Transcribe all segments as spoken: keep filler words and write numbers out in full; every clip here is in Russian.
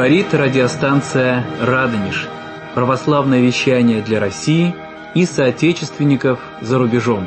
Говорит радиостанция «Радонеж». Православное вещание для России и соотечественников за рубежом.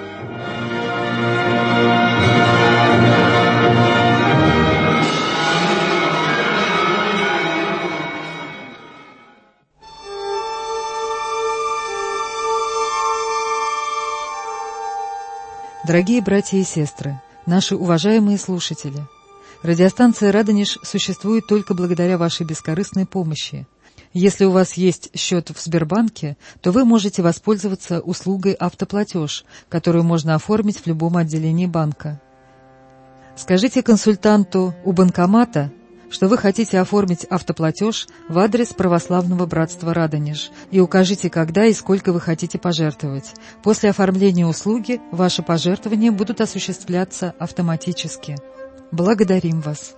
Дорогие братья и сестры, наши уважаемые слушатели, радиостанция «Радонеж» существует только благодаря вашей бескорыстной помощи. Если у вас есть счет в Сбербанке, то вы можете воспользоваться услугой «Автоплатеж», которую можно оформить в любом отделении банка. Скажите консультанту у банкомата, что вы хотите оформить автоплатеж в адрес Православного братства «Радонеж», и укажите, когда и сколько вы хотите пожертвовать. После оформления услуги ваши пожертвования будут осуществляться автоматически. Благодарим вас.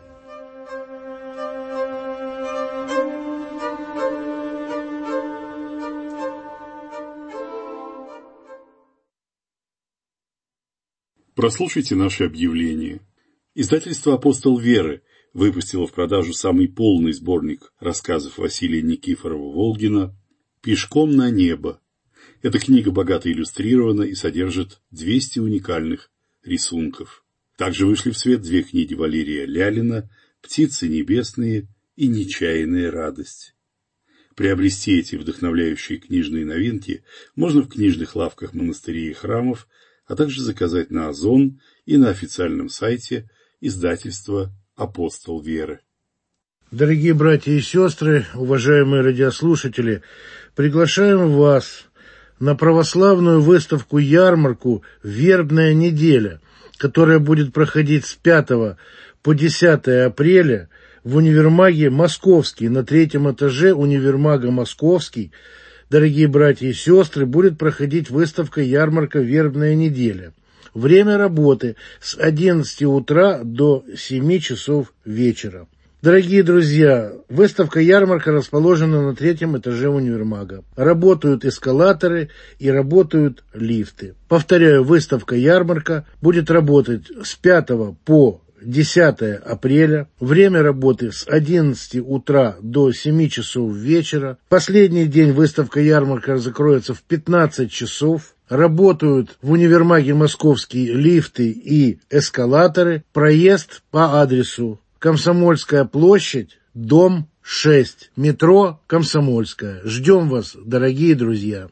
Прослушайте наше объявление. Издательство «Апостол Веры» выпустило в продажу самый полный сборник рассказов Василия Никифорова-Волгина «Пешком на небо». Эта книга богато иллюстрирована и содержит двести уникальных рисунков. Также вышли в свет две книги Валерия Лялина «Птицы небесные» и «Нечаянная радость». Приобрести эти вдохновляющие книжные новинки можно в книжных лавках монастырей и храмов, а также заказать на Озон и на официальном сайте издательства «Апостол Веры». Дорогие братья и сестры, уважаемые радиослушатели, приглашаем вас на православную выставку-ярмарку «Вербная неделя», которая будет проходить с пятого по десятое апреля в универмаге «Московский». На третьем этаже универмага «Московский», дорогие братья и сестры, будет проходить выставка-ярмарка «Вербная неделя». Время работы с одиннадцати утра до семи часов вечера. Дорогие друзья, выставка-ярмарка расположена на третьем этаже универмага. Работают эскалаторы и работают лифты. Повторяю, выставка-ярмарка будет работать с пятого по десятое апреля. Время работы с одиннадцати утра до семи часов вечера. Последний день выставка-ярмарка закроется в пятнадцать часов. Работают в универмаге «Московский» лифты и эскалаторы. Проезд по адресу Комсомольская площадь, дом шесть, метро Комсомольская. Ждем вас, дорогие друзья.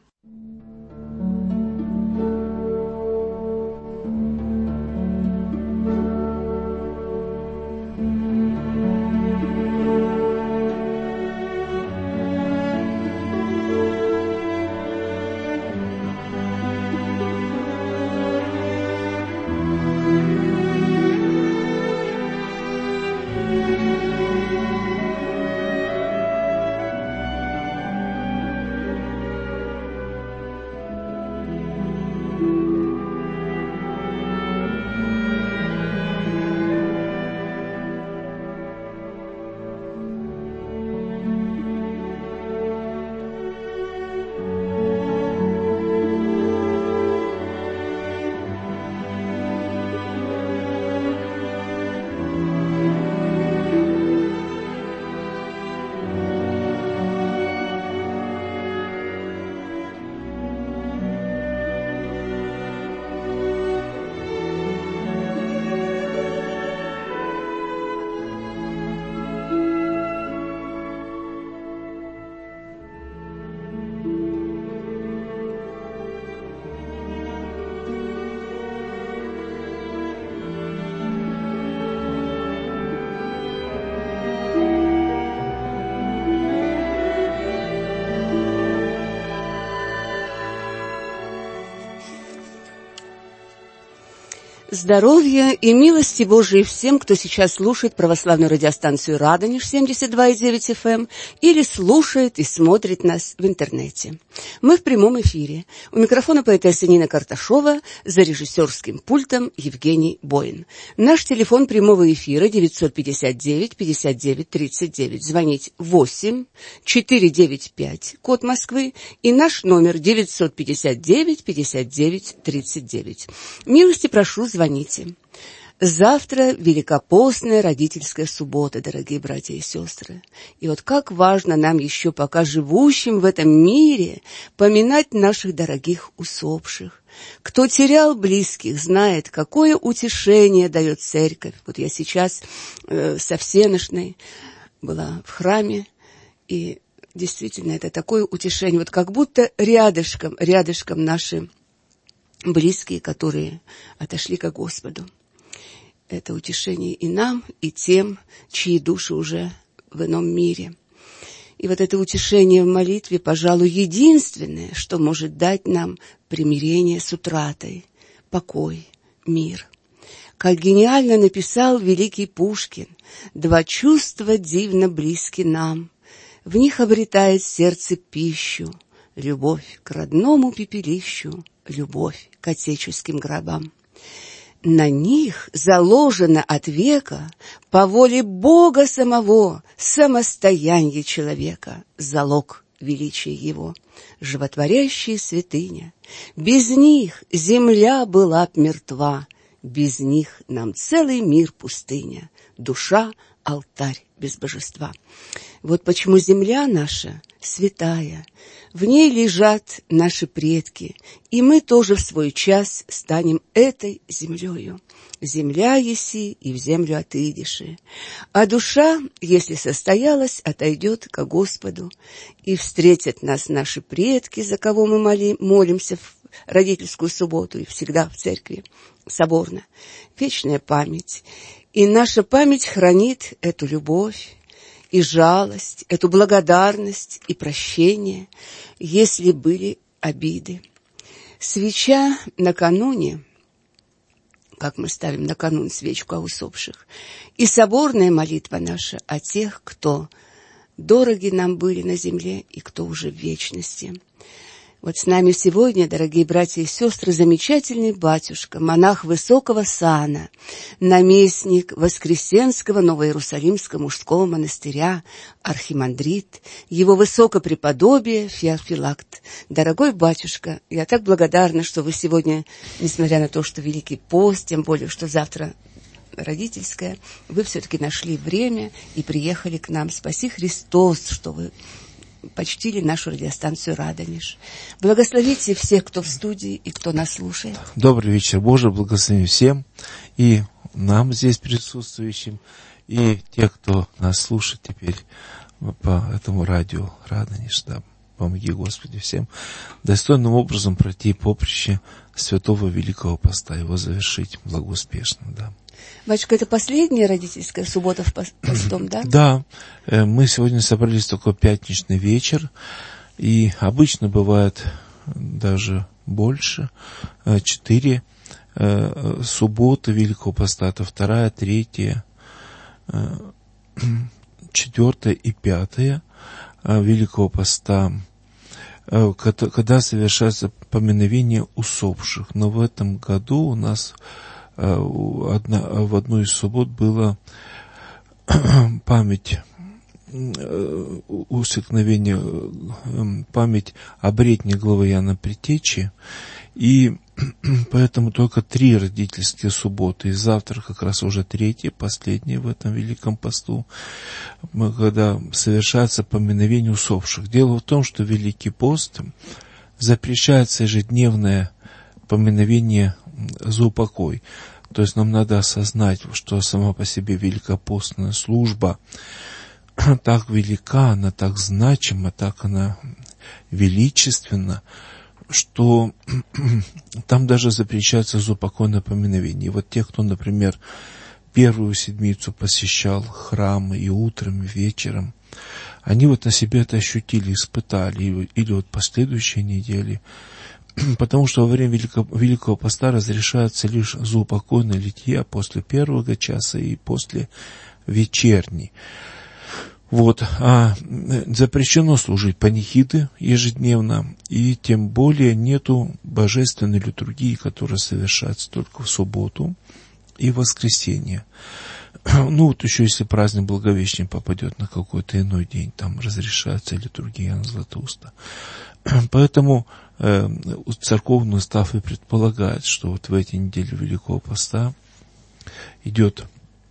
Здоровья и милости Божией всем, кто сейчас слушает православную радиостанцию «Радонеж» семьдесят два и девять эф эм или слушает и смотрит нас в интернете. Мы в прямом эфире. У микрофона поэтесса Нина Карташова, за режиссерским пультом Евгений Боин. Наш телефон прямого эфира девятьсот пятьдесят девять пятьдесят девять тридцать девять. Звонить восемь четыре девять пять, код Москвы, и наш номер девятьсот пятьдесят девять пятьдесят девять тридцать девять. Милости прошу, звоните. Завтра Великопостная родительская суббота, дорогие братья и сестры. И вот как важно нам еще, пока живущим в этом мире, поминать наших дорогих усопших. Кто терял близких, знает, какое утешение дает церковь. Вот я сейчас э, со Всеношной была в храме, и действительно это такое утешение. Вот как будто рядышком, рядышком наши близкие, которые отошли ко Господу. Это утешение и нам, и тем, чьи души уже в ином мире. И вот это утешение в молитве, пожалуй, единственное, что может дать нам примирение с утратой, покой, мир. Как гениально написал великий Пушкин: «Два чувства дивно близки нам, в них обретает сердце пищу, любовь к родному пепелищу, любовь к отеческим гробам». На них заложено от века по воле Бога самого самостояние человека, залог величия его, животворящая святыня. Без них земля была б мертва, без них нам целый мир пустыня, душа — алтарь без божества. Вот почему земля наша святая, в ней лежат наши предки, и мы тоже в свой час станем этой землею. Земля еси, и в землю отыдеши. А душа, если состоялась, отойдет ко Господу, и встретят нас наши предки, за кого мы моли, молимся в родительскую субботу и всегда в церкви соборно. Вечная память. И наша память хранит эту любовь и жалость, эту благодарность и прощение, если были обиды. Свеча накануне, как мы ставим накануне свечку о усопших, и соборная молитва наша о тех, кто дороги нам были на земле и кто уже в вечности. Вот с нами сегодня, дорогие братья и сестры, замечательный батюшка, монах высокого сана, наместник Воскресенского Новоиерусалимского мужского монастыря, архимандрит, его высокопреподобие Феофилакт. Дорогой батюшка, я так благодарна, что вы сегодня, несмотря на то, что Великий пост, тем более, что завтра родительская, вы все-таки нашли время и приехали к нам. Спаси Христос, что вы почтили нашу радиостанцию «Радонеж». Благословите всех, кто в студии и кто нас слушает. Добрый вечер, Боже, благослови всем, и нам здесь присутствующим, и тех, кто нас слушает теперь по этому радио «Радонеж». Да, помоги, Господи, всем достойным образом пройти поприще Святого Великого Поста, его завершить благоуспешно, да. Батюшка, это последняя родительская суббота в постом, да? Да, мы сегодня собрались только пятничный вечер, и обычно бывает даже больше, четыре субботы Великого Поста, это вторая, третья, четвертая и пятая Великого Поста, когда совершается поминовение усопших. Но в этом году у нас Одна, в одну из суббот была память усекновения, память обретения главы Иоанна Предтечи, и поэтому только три родительские субботы, и завтра как раз уже третья, последняя в этом Великом Посту, когда совершается поминовение усопших. Дело в том, что Великий Пост запрещается ежедневное поминовение за упокой. То есть нам надо осознать, что сама по себе великопостная служба так велика, она так значима, так она величественна, что там даже запрещается заупокойное поминовение. И вот те, кто, например, первую седмицу посещал храмы и утром, и вечером, они вот на себе это ощутили, испытали, или вот последующие недели. Потому что во время Великого, Великого Поста разрешается лишь заупокойное литье после первого часа и после вечерней. Вот. А запрещено служить панихиды ежедневно, и тем более нету божественной литургии, которая совершается только в субботу и в воскресенье. Ну вот еще если праздник Благовещения попадет на какой-то иной день, там разрешается литургия Иоанна Златоуста. Поэтому э, церковный устав и предполагает, что вот в эти недели Великого Поста идет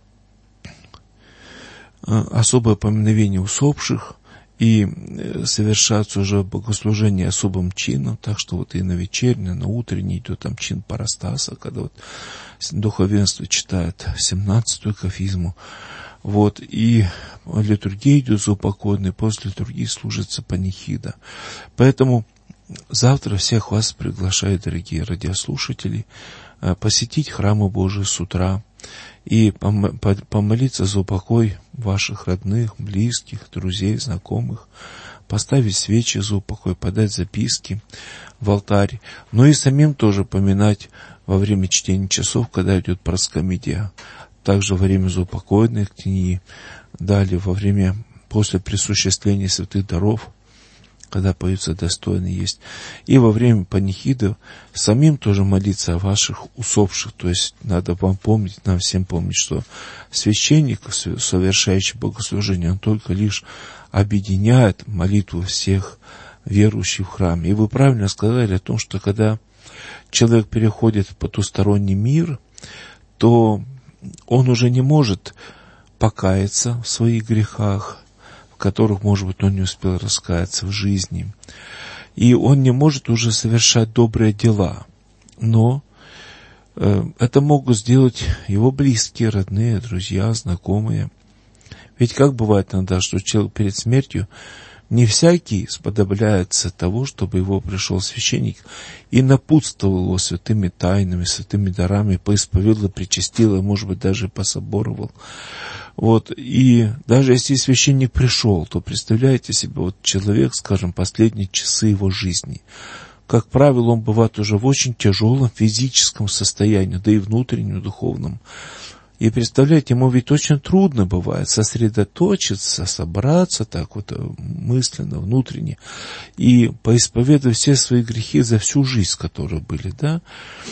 особое поминовение усопших, и совершаться уже богослужение особым чином, так что вот и на вечернее, на утреннее идет там чин парастаса, когда вот духовенство читает семнадцатую кафизму, вот, и литургия идет заупокойная, после литургии служится панихида. Поэтому завтра всех вас приглашаю, дорогие радиослушатели, посетить храмы Божии с утра и помолиться за упокой ваших родных, близких, друзей, знакомых, поставить свечи за упокой, подать записки в алтарь, но и самим тоже поминать во время чтения часов, когда идет проскомидия, также во время заупокойной книги, далее во время, после присуществления святых даров, когда поются достойные есть, и во время панихиды самим тоже молиться о ваших усопших. То есть надо вам помнить, нам всем помнить, что священник, совершающий богослужение, он только лишь объединяет молитву всех верующих в храме. И вы правильно сказали о том, что когда человек переходит в потусторонний мир, то он уже не может покаяться в своих грехах, в которых, может быть, он не успел раскаяться в жизни. И он не может уже совершать добрые дела. Но э, это могут сделать его близкие, родные, друзья, знакомые. Ведь как бывает иногда, что человек перед смертью не всякий сподобляется того, чтобы его пришел священник и напутствовал его святыми тайнами, святыми дарами, поисповедал, причастил, и, может быть, даже пособоровал. Вот, и даже если священник пришел, то представляете себе, вот человек, скажем, последние часы его жизни, как правило, он бывает уже в очень тяжелом физическом состоянии, да и внутреннем, духовном. И представляете, ему ведь очень трудно бывает сосредоточиться, собраться так вот мысленно, внутренне, и поисповедовать все свои грехи за всю жизнь, которые были, да.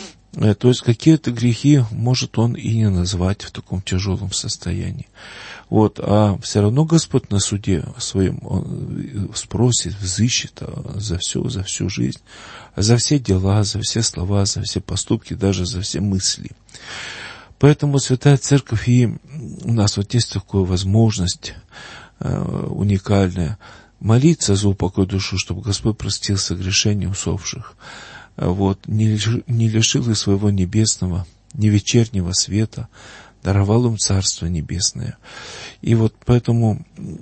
То есть какие-то грехи может он и не назвать в таком тяжелом состоянии. Вот, а все равно Господь на суде своем он спросит, взыщет за все, за всю жизнь, за все дела, за все слова, за все поступки, даже за все мысли. Поэтому Святая Церковь, и у нас вот есть такая возможность э, уникальная, молиться за упокой души, чтобы Господь простил согрешения усопших, вот, не, лишил, не лишил их своего небесного, не вечернего света, даровал им Царство Небесное. И вот поэтому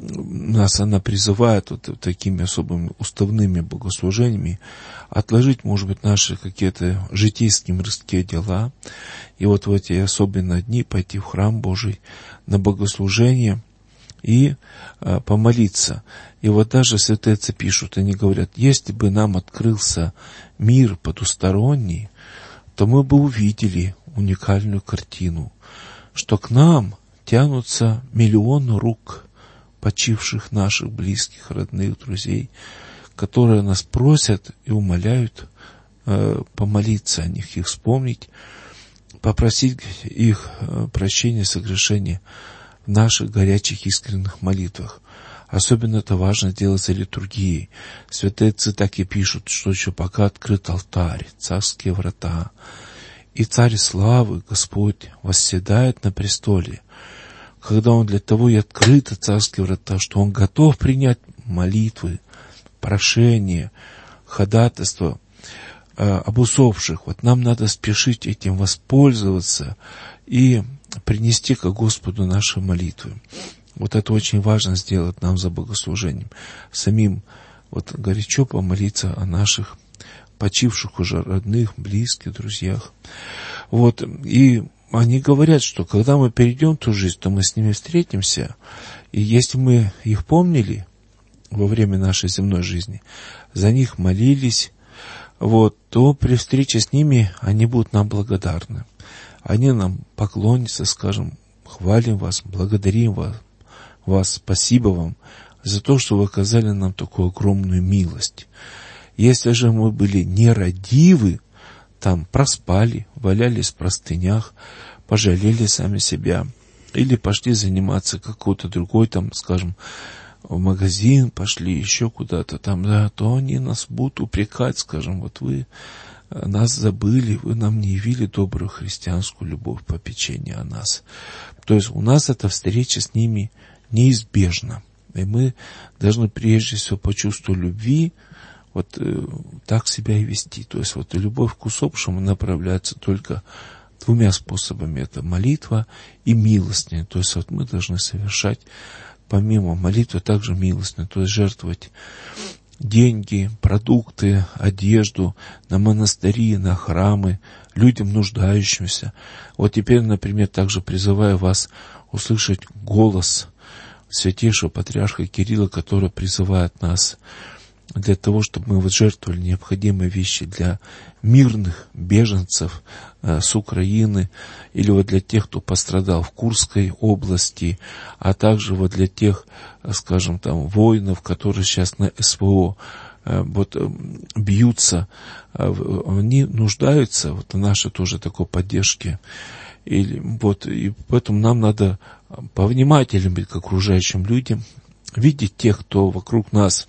нас она призывает вот такими особыми уставными богослужениями отложить, может быть, наши какие-то житейские мирские дела, и вот в эти особенные дни пойти в храм Божий на богослужение и а, помолиться. И вот даже святые отцы пишут, они говорят, если бы нам открылся мир потусторонний, то мы бы увидели уникальную картину, что к нам тянутся миллионы рук почивших наших близких, родных, друзей, которые нас просят и умоляют э, помолиться о них, их вспомнить, попросить их э, прощения, согрешения в наших горячих искренних молитвах. Особенно это важно делать за литургией. Святые отцы так и пишут, что еще пока открыт алтарь, царские врата, и Царь славы, Господь, восседает на престоле, когда Он для того и открыты царские врата, что Он готов принять молитвы, прошения, ходатайства э, об усопших. Вот нам надо спешить этим воспользоваться и принести к Господу наши молитвы. Вот это очень важно сделать нам за богослужением. Самим вот горячо помолиться о наших почивших уже родных, близких, друзьях. Вот, и они говорят, что когда мы перейдем в ту жизнь, то мы с ними встретимся, и если мы их помнили во время нашей земной жизни, за них молились, вот, то при встрече с ними они будут нам благодарны. Они нам поклонятся, скажем, хвалим вас, благодарим вас, вас, спасибо вам за то, что вы оказали нам такую огромную милость. Если же мы были нерадивы, там проспали, валялись в простынях, пожалели сами себя, или пошли заниматься какой-то другой, там, скажем, в магазин, пошли еще куда-то там, да, то они нас будут упрекать, скажем, вот вы нас забыли, вы нам не явили добрую христианскую любовь, попечение о нас. То есть у нас эта встреча с ними неизбежна. И мы должны прежде всего по чувству любви вот э, так себя и вести. То есть вот любовь к усопшему направляется только двумя способами. Это молитва и милостыня. То есть вот мы должны совершать помимо молитвы также милостыню. То есть жертвовать деньги, продукты, одежду на монастыри, на храмы, людям нуждающимся. Вот теперь, например, также призываю вас услышать голос святейшего патриарха Кирилла, который призывает нас для того, чтобы мы вот жертвовали необходимые вещи для мирных беженцев э, с Украины, или вот для тех, кто пострадал в Курской области, а также вот для тех, скажем, там, воинов, которые сейчас на СВО э, вот, э, бьются, э, они нуждаются вот, в нашей тоже такой поддержке. И, вот, и поэтому нам надо повнимательнее быть к окружающим людям, видеть тех, кто вокруг нас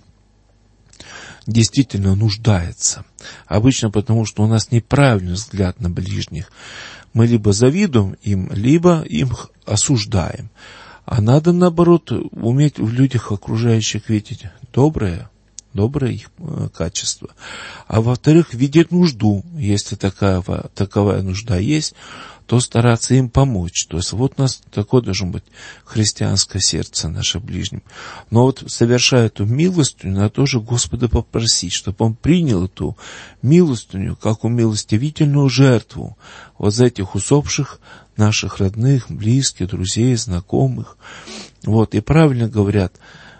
действительно нуждается. Обычно потому, что у нас неправильный взгляд на ближних. Мы либо завидуем им, либо им осуждаем. А надо, наоборот, уметь в людях окружающих видеть доброе, доброе их качество. А во-вторых, видеть нужду. Если такая, таковая нужда есть, то стараться им помочь. То есть вот у нас такое должно быть христианское сердце наше ближним. Но вот совершая эту милостыню, надо тоже Господа попросить, чтобы Он принял эту милостыню, как умилостивительную жертву вот за этих усопших наших родных, близких, друзей, знакомых. Вот, и правильно говорят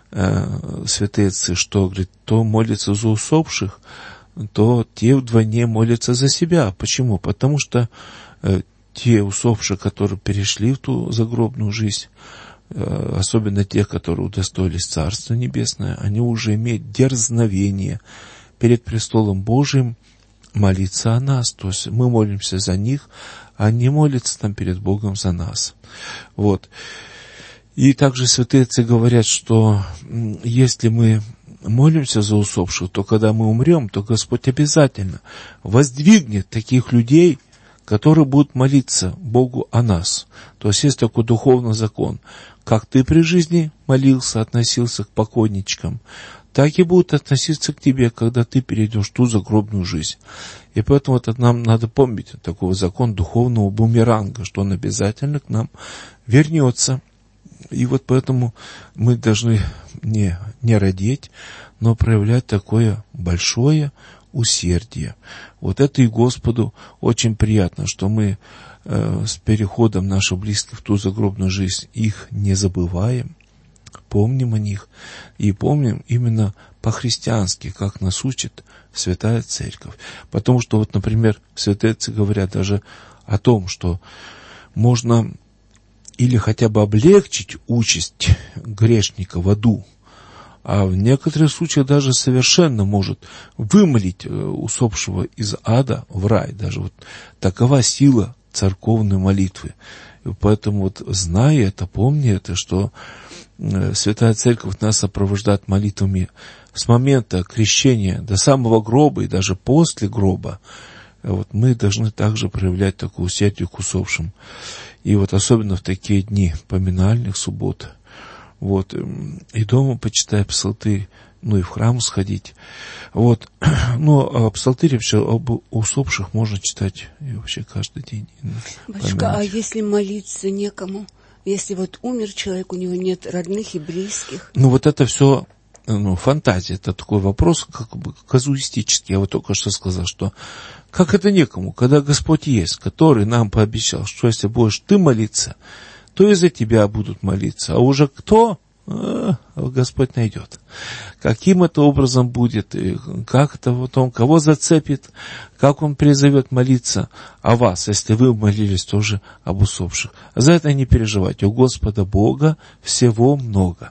э, святые отцы, что, говорит, кто молится за усопших, то те вдвойне молятся за себя. Почему? Потому что э, те усопшие, которые перешли в ту загробную жизнь, особенно те, которые удостоились Царства Небесное, они уже имеют дерзновение перед престолом Божиим молиться о нас. То есть мы молимся за них, а они молятся там перед Богом за нас. Вот. И также святые отцы говорят, что если мы молимся за усопших, то когда мы умрем, то Господь обязательно воздвигнет таких людей, которые будут молиться Богу о нас. То есть есть такой духовный закон. Как ты при жизни молился, относился к покойничкам, так и будут относиться к тебе, когда ты перейдешь в ту загробную жизнь. И поэтому это нам надо помнить, такой закон духовного бумеранга, что он обязательно к нам вернется. И вот поэтому мы должны не, не родить, но проявлять такое большое усердие. Вот это и Господу очень приятно, что мы э, с переходом наших близких в ту загробную жизнь их не забываем, помним о них и помним именно по-христиански, как нас учит Святая Церковь. Потому что, вот, например, святые отцы говорят даже о том, что можно или хотя бы облегчить участь грешника в аду, а в некоторых случаях даже совершенно может вымолить усопшего из ада в рай. Даже вот такова сила церковной молитвы. И поэтому вот, зная это, помни это, что Святая Церковь нас сопровождает молитвами с момента крещения до самого гроба и даже после гроба. Вот мы должны также проявлять такое усердие к усопшим. И вот особенно в такие дни поминальных суббот. Вот, и дома почитай псалтырь, ну и в храм сходить. Вот, ну, а псалтырь вообще об усопших можно читать и вообще каждый день. Батюшка, а если молиться некому? Если вот умер человек, у него нет родных и близких? Ну, вот это все, ну, фантазия. Это такой вопрос, как бы казуистический. Я вот только что сказал, что как это некому, когда Господь есть, который нам пообещал, что если будешь ты молиться, то и за тебя будут молиться. А уже кто? А, Господь найдет. Каким это образом будет, как это потом, кого зацепит, как Он призовет молиться о вас, если вы молились тоже об усопших. За это не переживайте. У Господа Бога всего много.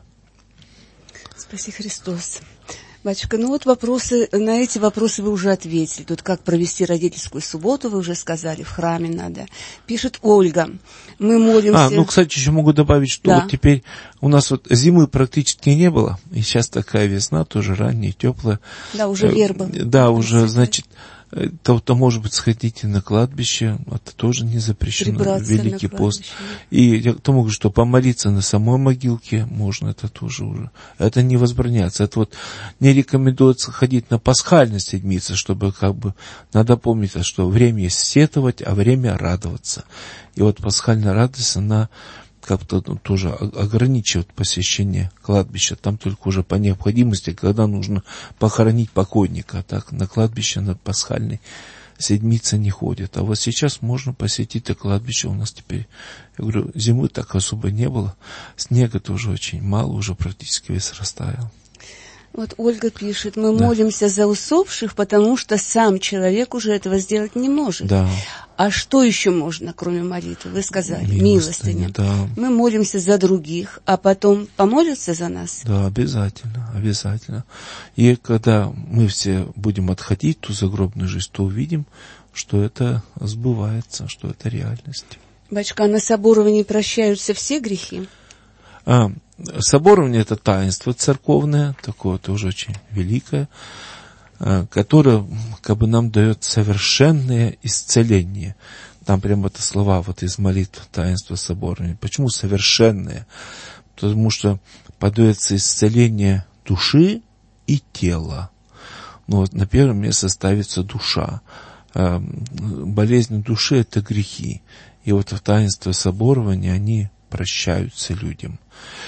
Спаси Христос. Батюшка, ну вот вопросы, на эти вопросы вы уже ответили. Тут как провести родительскую субботу, вы уже сказали, в храме надо. Пишет Ольга, мы молимся... А, ну, кстати, еще могу добавить, что да. Вот теперь у нас вот зимы практически не было, и сейчас такая весна, тоже ранняя, теплая. Да, уже верба. Да, уже, значит, то, то, может быть, сходите на кладбище, это тоже не запрещено, Прибраться Великий пост. И я к тому говорю, что помолиться на самой могилке можно, это тоже уже, это не возбраняется. Это вот не рекомендуется ходить на пасхальной седмице, чтобы как бы, надо помнить, что время есть сетовать, а время радоваться. И вот пасхальная радость, она как-то ну, тоже ограничивает посещение кладбища. Там только уже по необходимости, когда нужно похоронить покойника. А так на кладбище на пасхальной седмице не ходят. А вот сейчас можно посетить это кладбище. У нас теперь, я говорю, зимы так особо не было. Снега тоже очень мало, уже практически весь растаял. Вот Ольга пишет, мы да. молимся за усопших, потому что сам человек уже этого сделать не может. Да. А что еще можно, кроме молитвы? Вы сказали, милостыня. милостыня. Да. Мы молимся за других, а потом помолятся за нас? Да, обязательно, обязательно. И когда мы все будем отходить в ту загробную жизнь, то увидим, что это сбывается, что это реальность. Батюшка, на соборовании прощаются все грехи? А, соборование – это таинство церковное, такое тоже очень великое, которое как бы нам дает совершенное исцеление. Там прямо это слова вот из молитв таинства соборования. Почему совершенное? Потому что подается исцеление души и тела. Ну, вот на первом месте ставится душа. Болезнь души – это грехи. И вот в таинстве соборования они прощаются людям.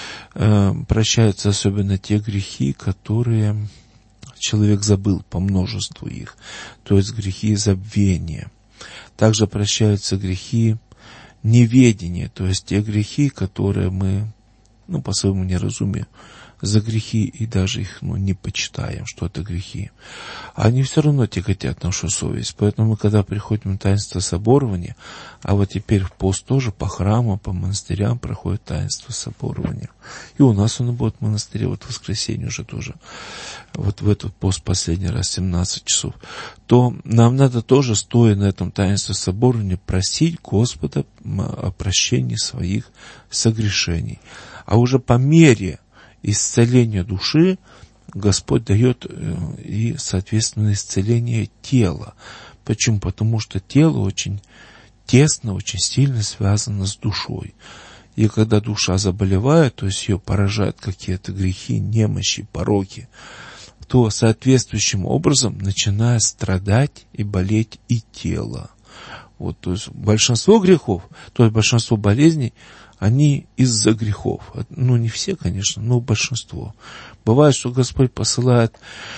Прощаются особенно те грехи, которые человек забыл по множеству их, то есть грехи забвения. Также прощаются грехи неведения, то есть те грехи, которые мы, ну, по своему неразумию, за грехи и даже их ну, не почитаем, что это грехи. А они все равно тяготят нашу совесть. Поэтому мы, когда приходим на таинство соборования, а вот теперь в пост тоже по храмам, по монастырям проходит таинство соборования. И у нас оно будет в монастыре, вот в воскресенье уже тоже, вот в этот пост последний раз, семнадцать часов, то нам надо тоже, стоя на этом таинстве соборования, просить Господа о прощении своих согрешений. А уже по мере исцеление души Господь дает и, соответственно, исцеление тела. Почему? Потому что тело очень тесно, очень сильно связано с душой. И когда душа заболевает, то есть ее поражают какие-то грехи, немощи, пороки, то соответствующим образом начинает страдать и болеть и тело. Вот, то есть большинство грехов, то есть большинство болезней, они из-за грехов. Ну, не все, конечно, но большинство. Бывает, что Господь посылает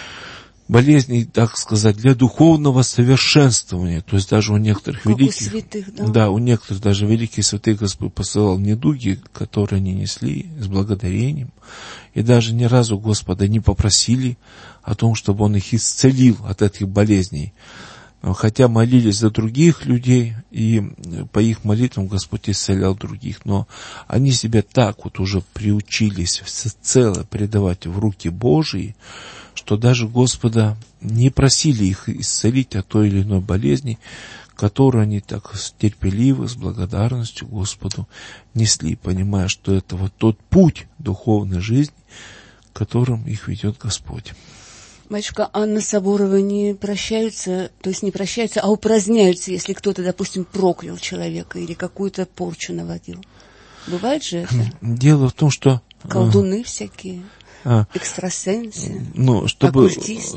болезни, так сказать, для духовного совершенствования. То есть даже у некоторых как великих... у святых, да? Да, у некоторых даже великих святых Господь посылал недуги, которые они несли с благодарением. И даже ни разу Господа не попросили о том, чтобы Он их исцелил от этих болезней. Хотя молились за других людей, и по их молитвам Господь исцелял других. Но они себя так вот уже приучились всецело предавать в руки Божьи, что даже Господа не просили их исцелить от той или иной болезни, которую они так терпеливо, с благодарностью Господу несли, понимая, что это вот тот путь духовной жизни, которым их ведет Господь. Батюшка, а на соборовании прощаются, то есть не прощаются, а упраздняются, если кто-то, допустим, проклял человека или какую-то порчу наводил. Бывает же это? Дело в том, что... Колдуны всякие, а, экстрасенсы, ну, чтобы, оккультисты.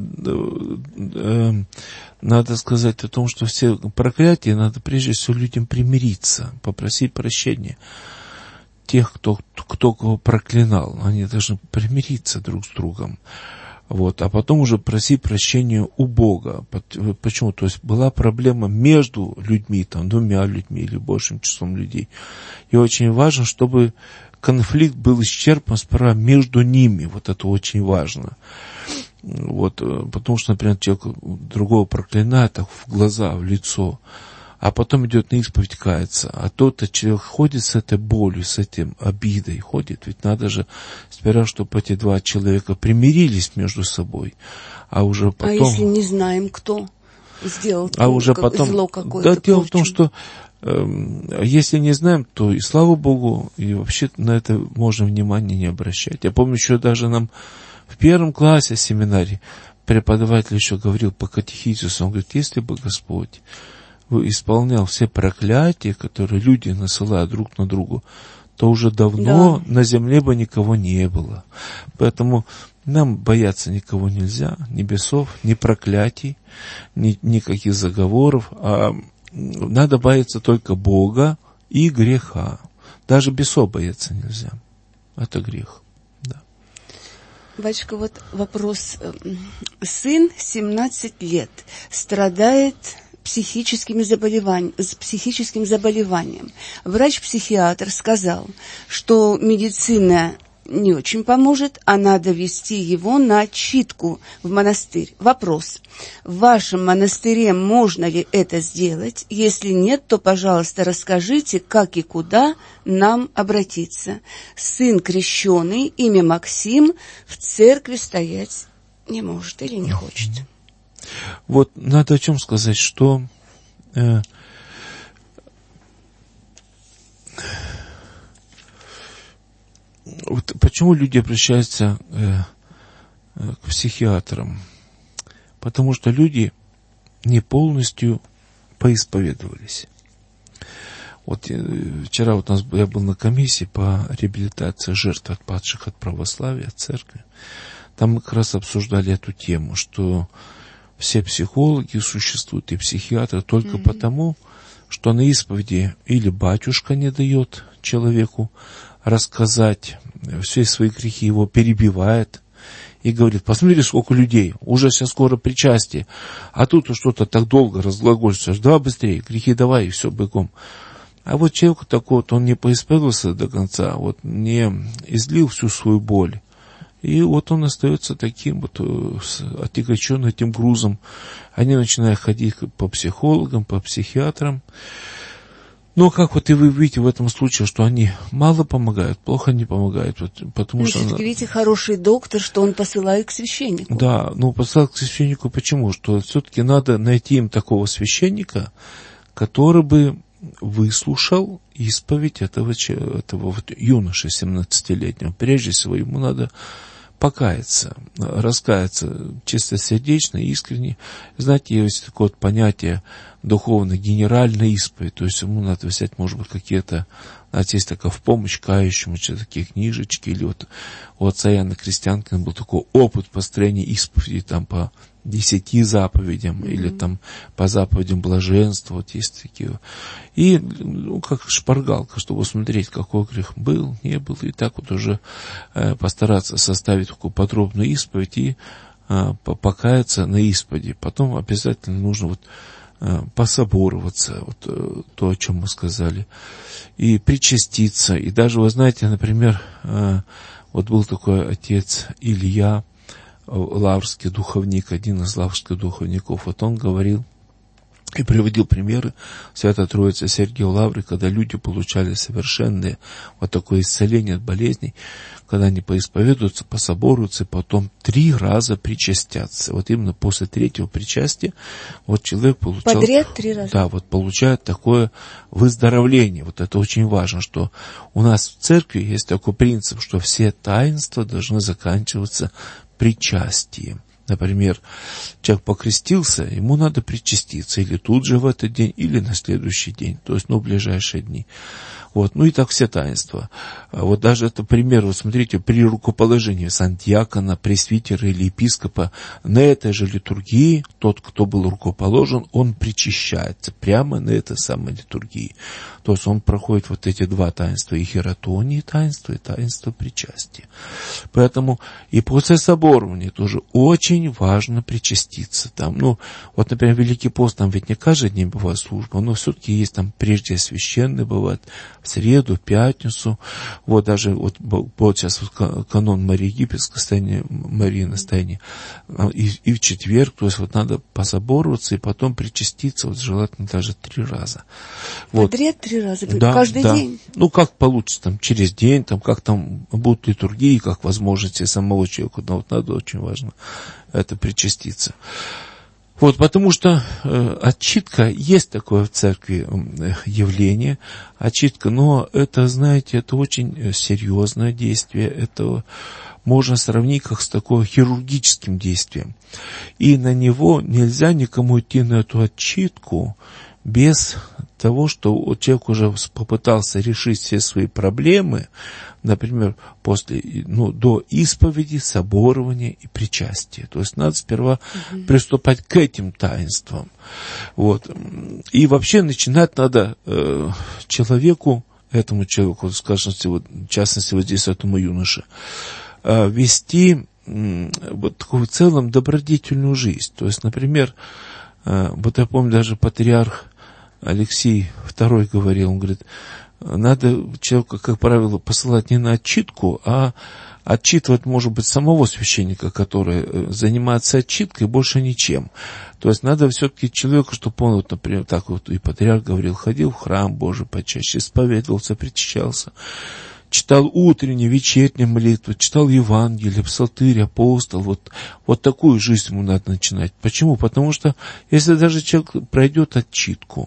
Надо сказать о том, что все проклятия, надо прежде всего людям примириться, попросить прощения. Тех, кто, кто кого проклинал, они должны примириться друг с другом. Вот, а потом уже просить прощения у Бога. Почему? То есть была проблема между людьми, там, двумя людьми или большим числом людей. И очень важно, чтобы конфликт был исчерпан сперва между ними. Вот это очень важно. Вот, потому что, например, человек другого проклинает так в глаза, в лицо, а потом идет на исповедь, кается. А тот человек ходит с этой болью, с этим обидой, ходит. Ведь надо же сперва, чтобы эти два человека примирились между собой, а уже потом... А если не знаем, кто сделал а уже потом... зло какое-то? Да, дело в том, что э, если не знаем, то и слава Богу, и вообще на это можно внимания не обращать. Я помню, еще даже нам в первом классе семинарии преподаватель еще говорил по катехизису, он говорит, если бы Господь исполнял все проклятия, которые люди насылают друг на другу, то уже давно да. на земле бы никого не было. Поэтому нам бояться никого нельзя, ни бесов, ни проклятий, ни никаких заговоров, а надо бояться только Бога и греха. Даже бесов бояться нельзя. Это грех. Да. Батюшка, вот вопрос. Сын семнадцать лет страдает психическими заболеваниями, с психическим заболеванием. Врач-психиатр сказал, что медицина не очень поможет, а надо вести его на читку в монастырь. Вопрос. В вашем монастыре можно ли это сделать? Если нет, то, пожалуйста, расскажите, как и куда нам обратиться. Сын крещеный, имя Максим, в церкви стоять не может или не хочет. Вот надо о чем сказать, что э, вот почему люди обращаются э, э, к психиатрам? Потому что люди не полностью поисповедовались. Вот э, вчера вот у нас я был на комиссии по реабилитации жертв отпадших от православия, от церкви. Там мы как раз обсуждали эту тему, что все психологи существуют и психиатры только mm-hmm. потому, что на исповеди или батюшка не дает человеку рассказать все свои грехи, его перебивает и говорит, посмотри, сколько людей, уже сейчас скоро причастие, а тут что-то так долго разглагольствуешь, давай быстрее, грехи давай, и все, бегом. А вот человек такой вот, он не поисповедовался до конца, вот не излил всю свою боль. И вот он остается таким вот отягощенным этим грузом. Они начинают ходить по психологам, по психиатрам. Но как вот и вы видите в этом случае, что они мало помогают, плохо не помогают. Вот, потому ну, что все-таки, видите, хороший доктор, что он посылает к священнику. Да, ну посылает к священнику почему? Что все-таки надо найти им такого священника, который бы выслушал исповедь этого, этого вот юноши семнадцатилетнего. Прежде всего, ему надо покаяться, раскаяться чистосердечно, искренне. Знаете, есть такое вот понятие духовной генеральной исповедь, то есть ему надо взять, может быть, какие-то, знаете, есть такая в помощь кающему, такие книжечки, или вот у отца Иоанна Крестьянкина был такой опыт построения исповеди там по десяти заповедям, mm-hmm. или там по заповедям блаженства, вот есть такие. И, ну, как шпаргалка, чтобы смотреть, какой грех был, не был, и так вот уже э, постараться составить такую подробную исповедь и э, покаяться на исповеди. Потом обязательно нужно вот э, пособороваться, вот э, то, о чем мы сказали, и причаститься. И даже, вы знаете, например, э, вот был такой отец Илья, лаврский духовник, один из лаврских духовников, вот он говорил и приводил примеры Святой Троицы Сергия Лавры, когда люди получали совершенное вот такое исцеление от болезней, когда они поисповедуются, пособоруются, и потом три раза причастятся. Вот именно после третьего причастия вот человек получал... Подряд три раза? Да, вот получает такое выздоровление. Вот это очень важно, что у нас в церкви есть такой принцип, что все таинства должны заканчиваться причастием. Например, человек покрестился, ему надо причаститься или тут же в этот день, или на следующий день, то есть, ну, в ближайшие дни. Вот, ну и так все таинства. Вот даже это пример, вот смотрите, при рукоположении сантдиакона, пресвитера или епископа на этой же литургии тот, кто был рукоположен, он причащается прямо на этой самой литургии. То есть он проходит вот эти два таинства, и хератонии таинства, и таинство причастия. Поэтому и после соборования тоже очень важно причаститься. Там, ну, вот, например, Великий пост, там ведь не каждый день бывает служба, но все-таки есть там прежде священные бывают, в среду, в пятницу, вот даже вот, вот сейчас вот канон Марии Египетской, состояние Марии настояние, и, и в четверг, то есть вот надо пособороваться и потом причаститься, вот желательно даже три раза. Вот. Подряд три раза? Да, каждый да. день? Ну, как получится, там, через день, там, как там будут литургии, как возможности самого человека, но вот надо, очень важно это причаститься. Вот, потому что э, отчитка, есть такое в церкви э, явление, отчитка, но это, знаете, это очень серьезное действие, это можно сравнить как с таким хирургическим действием. И на него нельзя никому идти на эту отчитку без того, что человек уже попытался решить все свои проблемы, например, после, ну, до исповеди, соборования и причастия. То есть надо сперва угу. приступать к этим таинствам. Вот. И вообще начинать надо э, человеку, этому человеку, скажем, в частности, вот здесь этому юноше, э, вести э, вот такую в целом добродетельную жизнь. То есть, например, э, вот я помню, даже патриарх Алексий второй говорил, он говорит, надо человека, как правило, посылать не на отчитку, а отчитывать, может быть, самого священника, который занимается отчиткой, больше ничем. То есть надо все-таки человеку, чтобы он, вот, например, так вот и патриарх говорил, ходил в храм Божий почаще, исповедовался, причащался, читал утреннюю, вечернюю молитву, читал Евангелие, псалтырь, апостол. Вот, вот такую жизнь ему надо начинать. Почему? Потому что если даже человек пройдет отчитку,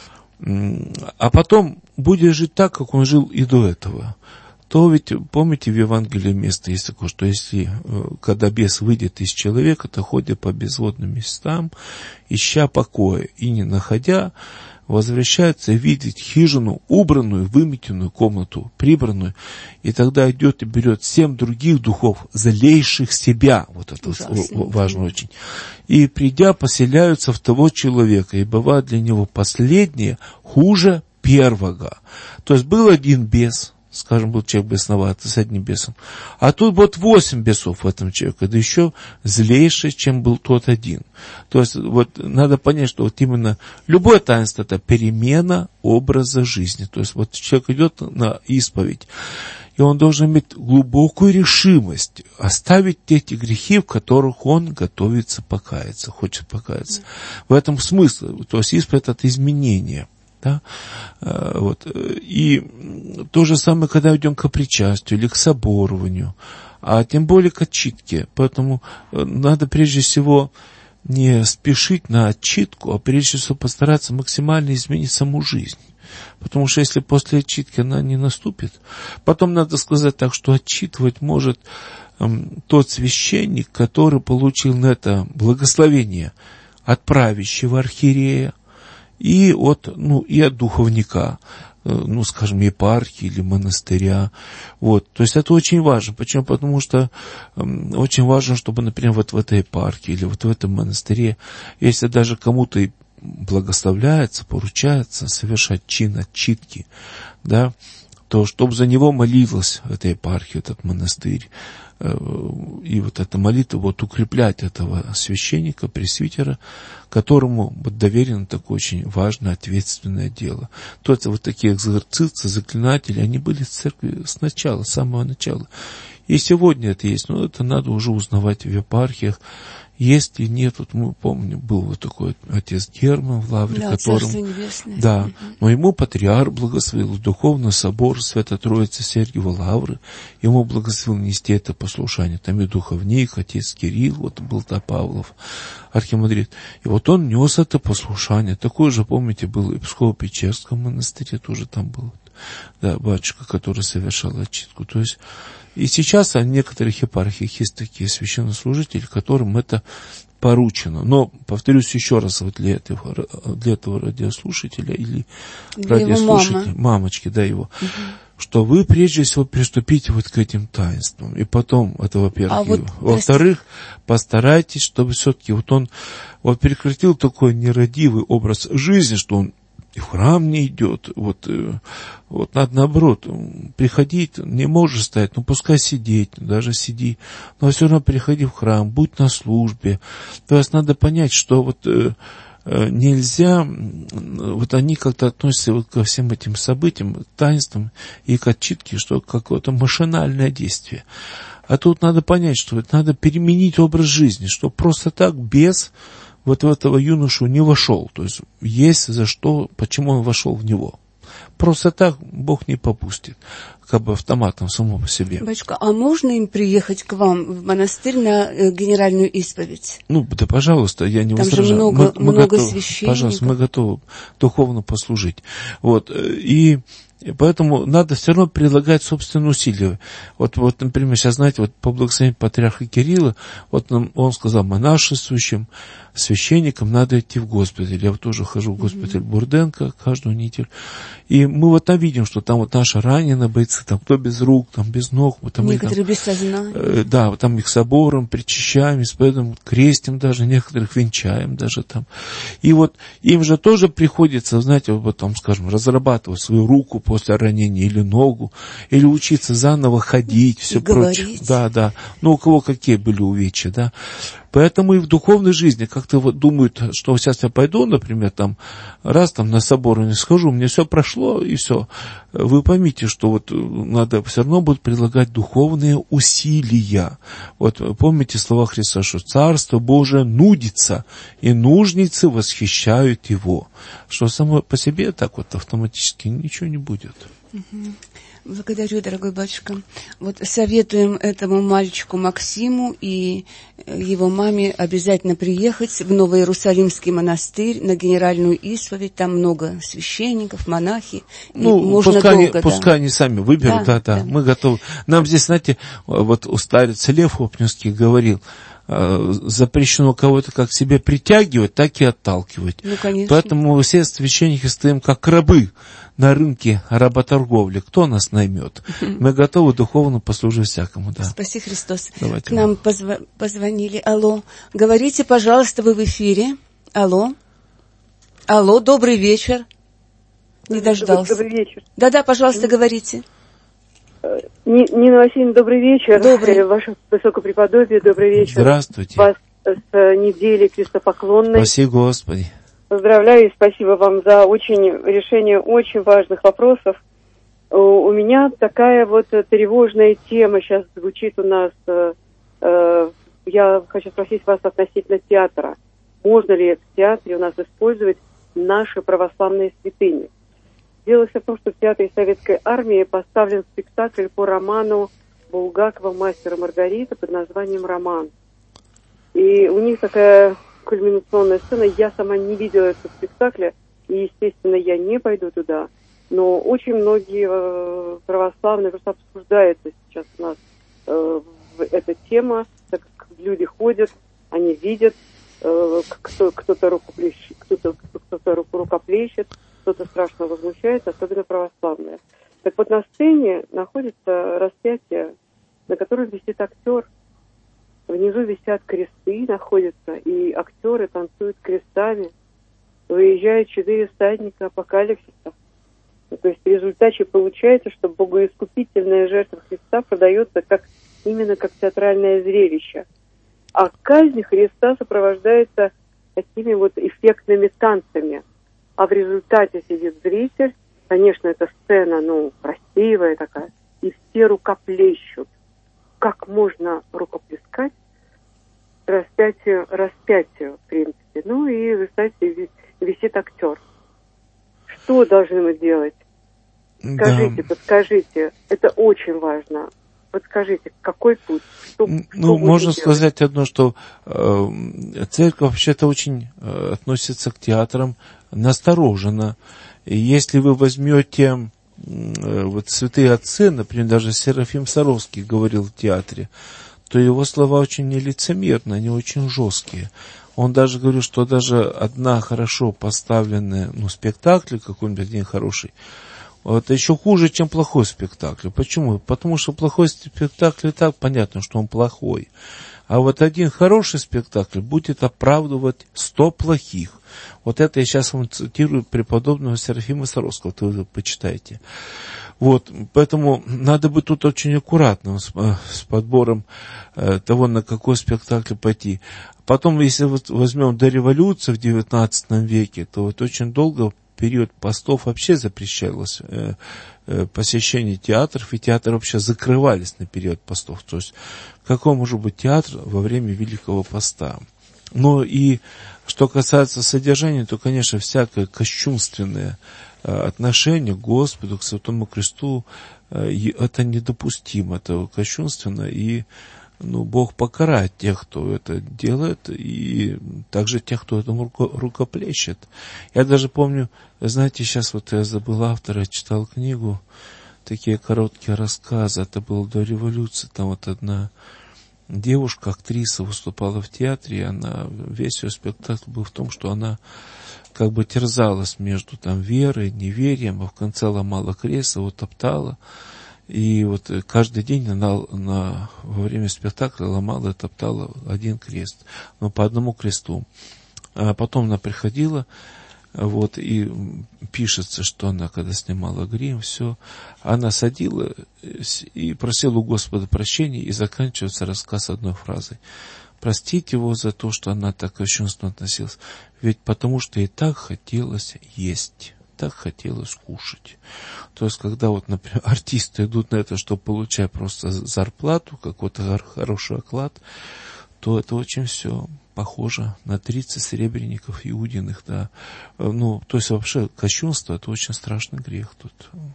а потом будет жить так, как он жил и до этого, то ведь, помните, в Евангелии место есть такое, что если, когда бес выйдет из человека, то ходя по безводным местам, ища покоя и не находя, возвращается видеть хижину, убранную, выметенную комнату, прибранную, и тогда идет и берет семь других духов, злейших себя, вот это Ужасно. Важно очень, и, придя, поселяются в того человека, и бывает для него последнее хуже первого. То есть был один бес, скажем, был человек бесноватый с одним бесом, а тут вот восемь бесов в этом человеке, да еще злейший, чем был тот один. То есть вот надо понять, что вот именно любое таинство — это перемена образа жизни. То есть вот человек идет на исповедь, и он должен иметь глубокую решимость оставить эти грехи, в которых он готовится покаяться, хочет покаяться. В этом смысл. То есть исповедь — это изменение. Да? Вот. И то же самое, когда идем к причастию или к соборованию, а тем более к отчитке. Поэтому надо прежде всего не спешить на отчитку, а прежде всего постараться максимально изменить саму жизнь. Потому что если после отчитки она не наступит, потом надо сказать так, что отчитывать может эм, тот священник, который получил на это благословение от правящего архиерея, и от, ну, и от духовника, ну, скажем, епархии или монастыря. Вот. То есть это очень важно. Почему? Потому что э, очень важно, чтобы, например, вот в этой епархии или вот в этом монастыре, если даже кому-то и благословляется, поручается совершать чин отчитки, да, то чтобы за него молилась эта епархия, этот монастырь, и вот эта молитва вот укреплять этого священника, пресвитера, которому вот доверено такое очень важное, ответственное дело. То это вот такие экзорцисты, заклинатели, они были в церкви с начала, с самого начала. И сегодня это есть, но это надо уже узнавать в епархиях. Есть и нет, вот мы помним, был вот такой отец Герман в Лавре, да, которому, да, но ему патриарх благословил, духовный собор Святой Троицы Сергиева Лавры, ему благословил нести это послушание, там и духовник, отец Кирилл, вот был там Павлов, архимандрит, и вот он нес это послушание, такое же, помните, было и в Псково-Печерском монастыре, тоже там был, да, батюшка, который совершал отчитку, то есть и сейчас в некоторых епархиях есть такие священнослужители, которым это поручено. Но, повторюсь еще раз, вот для этого, для этого радиослушателя или для радиослушателя, мамочки, да, его, угу. что вы прежде всего приступите вот к этим таинствам. И потом, это во-первых. А вот, во-вторых, постарайтесь, чтобы все-таки вот он вот прекратил такой нерадивый образ жизни, что он и в храм не идет, вот, вот надо наоборот, приходить, не можешь стоять, ну пускай сидеть, даже сиди, но все равно приходи в храм, будь на службе. То есть надо понять, что вот э, нельзя, вот они как-то относятся вот ко всем этим событиям, к таинствам и к отчитке, что какое-то машинальное действие. А тут надо понять, что вот надо переменить образ жизни, что просто так без вот в этого юношу не вошел. То есть есть за что, почему он вошел в него. Просто так Бог не попустит, как бы автоматом само по себе. Батюшка, а можно им приехать к вам в монастырь на э, генеральную исповедь? Ну, да, пожалуйста, я не Там возражаю. Же много, мы, мы много готовы, священников. Пожалуйста, мы готовы духовно послужить. Вот, и И поэтому надо все равно прилагать собственные усилия. Вот, вот, например, сейчас, знаете, вот по благословению патриарха Кирилла, вот он, он сказал монашествующим, священникам надо идти в госпиталь. Я вот тоже хожу в госпиталь Бурденко каждую неделю. И мы вот там видим, что там вот наши раненые бойцы, там кто без рук, там без ног. Вот там некоторые их, там, без сознания. Э, да, вот там их собором причащаем, исповедуем, крестим даже, некоторых венчаем даже там. И вот им же тоже приходится, знаете, вот там, скажем, разрабатывать свою руку после ранения или ногу, или учиться заново ходить, все и прочее. Говорить. Да, да. Ну, у кого какие были увечья, да. Поэтому и в духовной жизни как-то вот думают, что сейчас я пойду, например, там, раз там на собор не схожу, мне все прошло и все. Вы поймите, что вот надо все равно будет прилагать духовные усилия. Вот помните слова Христа, что Царство Божие нудится, и нужницы восхищают его. Что само по себе так вот автоматически ничего не будет. Благодарю, дорогой батюшка. Вот советуем этому мальчику Максиму и его маме обязательно приехать в Новый Иерусалимский монастырь на генеральную исповедь. Там много священников, монахи. Ну, можно пускай, долго, они, пускай да. они сами выберут, да, да, да, да. мы готовы. Нам здесь, знаете, вот старец Лев Опнинский говорил, запрещено кого-то как к себе притягивать, так и отталкивать. Ну, конечно. Поэтому все священники стоим как рабы на рынке работорговли. Кто нас наймет? Мы готовы духовно послужить всякому. Да. Спаси Христос. Давайте. К нам позв- позвонили. Алло. Говорите, пожалуйста, вы в эфире. Алло. Алло, добрый вечер. Не дождался. Добрый вечер. Да-да, пожалуйста, говорите. Нина Васильевна, добрый вечер. Добрый. Ваше Высокопреподобие, добрый вечер. Здравствуйте. Вас с недели крестопоклонной. Спаси Господи. Поздравляю и спасибо вам за очень решение очень важных вопросов. У меня такая вот тревожная тема сейчас звучит у нас. Я хочу спросить вас относительно театра. Можно ли в театре у нас использовать наши православные святыни? Дело все в том, что в Театре Советской Армии поставлен спектакль по роману Булгакова «Мастер и Маргарита» под названием «Роман». И у них такая кульминационная сцена. Я сама не видела этого спектакля, и, естественно, я не пойду туда. Но очень многие э, православные просто обсуждаются сейчас у нас э, эта тема, так как люди ходят, они видят, э, кто, кто-то рукоплещет, кто-то, кто-то рукоплещет, кто-то страшно возмущается, особенно православные. Так вот, на сцене находится распятие, на котором висит актер. Внизу висят кресты, находятся, и актеры танцуют крестами. Выезжают четыре всадника апокалипсиса. То есть в результате получается, что богоискупительная жертва Христа продается как, именно как театральное зрелище. А казнь Христа сопровождается такими вот эффектными танцами. А в результате сидит зритель, конечно, эта сцена, ну, красивая такая, и все рукоплещут. Как можно рукоплескать распятию, распятию, в принципе. Ну и, вы знаете, висит актер. Что должны мы делать? Скажите, да. подскажите. Это очень важно. Подскажите, какой путь? Что, ну, что можно делать? сказать одно, что э, церковь вообще-то очень э, относится к театрам настороженно. И если вы возьмете э, вот святые отцы, например, даже Серафим Саровский говорил в театре, то его слова очень нелицемерны, они очень жесткие. Он даже говорил, что даже одна хорошо поставленная, ну, спектакль какой-нибудь один хороший, это еще хуже, чем плохой спектакль. Почему? Потому что плохой спектакль и так понятно, что он плохой. А вот один хороший спектакль будет оправдывать сто плохих. Вот это я сейчас вам цитирую преподобного Серафима Саровского, вы почитайте. Вот, поэтому надо быть тут очень аккуратным с, с подбором э, того, на какой спектакль пойти. Потом, если вот возьмем до революции в девятнадцатом веке, то вот очень долго период постов вообще запрещалось э, э, посещение театров, и театры вообще закрывались на период постов. То есть какой может быть театр во время Великого Поста? Ну и что касается содержания, то, конечно, всякое кощунственное э, отношение к Господу, к Святому Кресту, э, это недопустимо, это кощунственно, и ну, Бог покарает тех, кто это делает, и также тех, кто этому рукоплещет. Я даже помню, знаете, сейчас вот я забыл автора, читал книгу, такие короткие рассказы, это было до революции, там вот одна девушка, актриса, выступала в театре, и она, весь ее спектакль был в том, что она как бы терзалась между там верой, неверием, а в конце ломала крест, его топтала. И вот каждый день она на, во время спектакля ломала и топтала один крест, но по одному кресту. А потом она приходила, вот, и пишется, что она, когда снимала грим, все, она садила и просила у Господа прощения, и заканчивается рассказ одной фразой: простить его за то, что она так кощунственно относилась, ведь потому что ей так хотелось есть, так хотелось кушать. То есть, когда вот, например, артисты идут на это, чтобы получать просто зарплату, какой-то хороший оклад, то это очень все похоже на тридцать серебряников иудиных, да. Ну, то есть, вообще, кощунство — это очень страшный грех тут.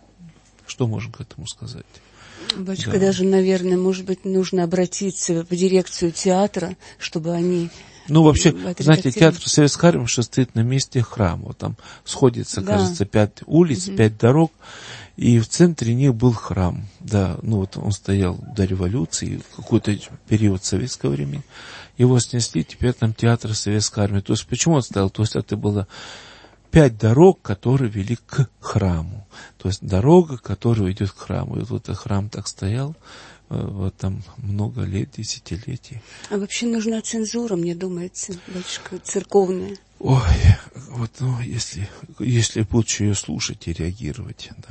Что можно к этому сказать? Батюшка, да. Даже, наверное, может быть, нужно обратиться в дирекцию театра, чтобы они... Ну, вообще, знаете, театр Советской Армии стоит на месте храма. Вот там сходится, да. кажется, пять улиц, угу. пять дорог, и в центре них был храм. Да, ну вот он стоял до революции, какой-то период советского времени. Его снесли, теперь там театр Советской Армии. То есть, почему он стоял? То есть, это было пять дорог, которые вели к храму. То есть, дорога, которая идет к храму. И вот этот храм так стоял. Вот там много лет, десятилетий. А вообще нужна цензура, мне думается, батюшка, церковная. Ой, вот, ну, если, если будут ее слушать и реагировать, да.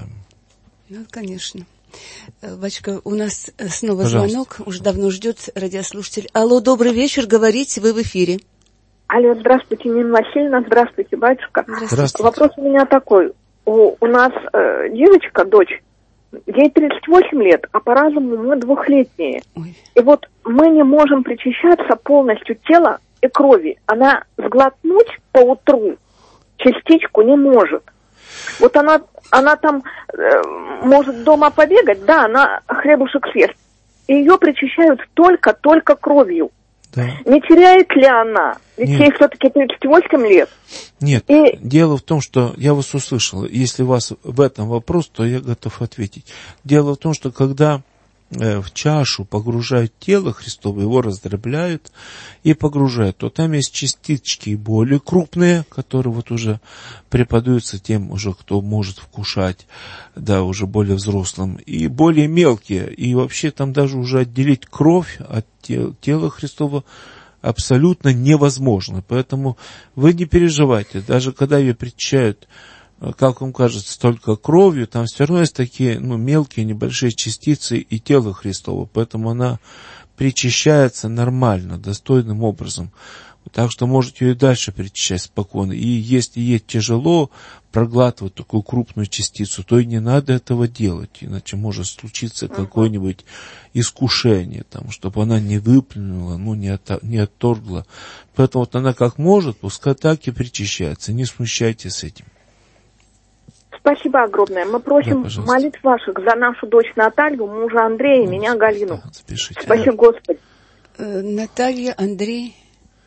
Ну, конечно. Батюшка, у нас снова Пожалуйста. Звонок, уже давно ждет радиослушатель. Алло, добрый вечер, говорите, вы в эфире. Алло, здравствуйте, Нина Васильевна, здравствуйте, батюшка. Здравствуйте. Вопрос у меня такой. У, у нас э, девочка, дочь, ей тридцать восемь лет, а по разуму мы двухлетние. Ой. И вот мы не можем причащаться полностью тела и крови. Она сглотнуть по утру частичку не может. Вот она, она там э, может дома побегать, да, она хлебушек съест. И ее причащают только-только кровью. Да. Не теряет ли она? Ведь Нет. ей все-таки тридцать восемь лет. Нет, и... дело в том, что я вас услышал. Если у вас в этом вопрос, то я готов ответить. Дело в том, что когда э, в чашу погружают тело Христово, его раздробляют и погружают, то там есть частички более крупные, которые вот уже преподаются тем уже, кто может вкушать, да, уже более взрослым, и более мелкие. И вообще там даже уже отделить кровь от тел, тела Христова абсолютно невозможно. Поэтому вы не переживайте. Даже когда ее причащают, как вам кажется, только кровью, там все равно есть такие, ну, мелкие, небольшие частицы и тела Христова. Поэтому она причащается нормально, достойным образом. Так что можете ее и дальше причащать спокойно. И если ей тяжело проглатывать такую крупную частицу, то и не надо этого делать. Иначе может случиться какое-нибудь искушение, там, чтобы она не выплюнула, ну, не, от, не отторгла. Поэтому вот она как может, пускай так и причащается. Не смущайтесь этим. Спасибо огромное. Мы просим да, молитв ваших за нашу дочь Наталью, мужа Андрея и меня Галину. Да, запишите. Спасибо, да. Господи. Э, Наталья, Андрей.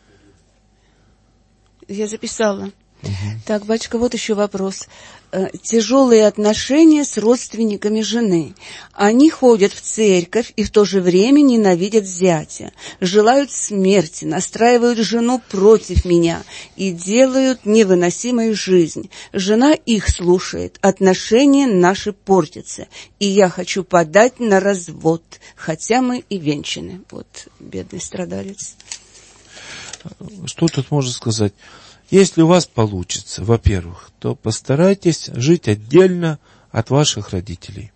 Я записала. Угу. Так, батюшка, вот еще вопрос. Э, тяжелые отношения с родственниками жены. Они ходят в церковь и в то же время ненавидят зятя, желают смерти, настраивают жену против меня и делают невыносимой жизнь. Жена их слушает, отношения наши портятся, и я хочу подать на развод, хотя мы и венчаны. Вот, бедный страдалец. Что тут можно сказать? Если у вас получится, во-первых, то постарайтесь жить отдельно от ваших родителей.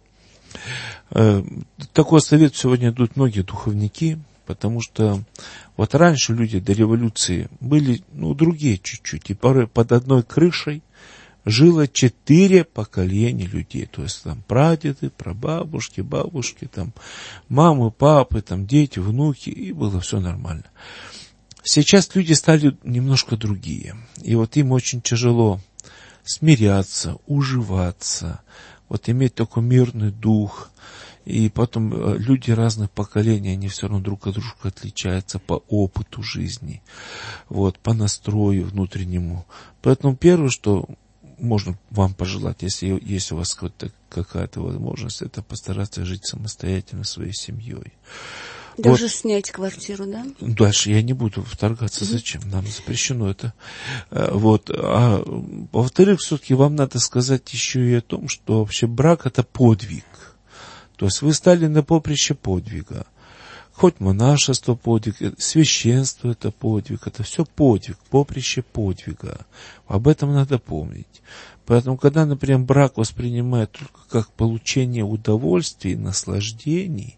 Такой совет сегодня идут многие духовники, потому что вот раньше люди до революции были, ну, другие чуть-чуть, и порой под одной крышей жило четыре поколения людей, то есть там прадеды, прабабушки, бабушки, там мамы, папы, там дети, внуки, и было все нормально. Сейчас люди стали немножко другие, и вот им очень тяжело смиряться, уживаться, вот иметь такой мирный дух. И потом люди разных поколений, они все равно друг от друга отличаются по опыту жизни, вот, по настрою внутреннему. Поэтому первое, что можно вам пожелать, если есть у вас какая-то возможность, это постараться жить самостоятельно своей семьей. Даже вот. Снять квартиру, да? Дальше я не буду вторгаться. Mm-hmm. Зачем? Нам запрещено это. Вот. А во-вторых, все-таки вам надо сказать еще и о том, что вообще брак – это подвиг. То есть вы стали на поприще подвига. Хоть монашество подвиг, священство это подвиг, это все подвиг, поприще подвига. Об этом надо помнить. Поэтому, когда, например, брак воспринимают только как получение удовольствий, наслаждений,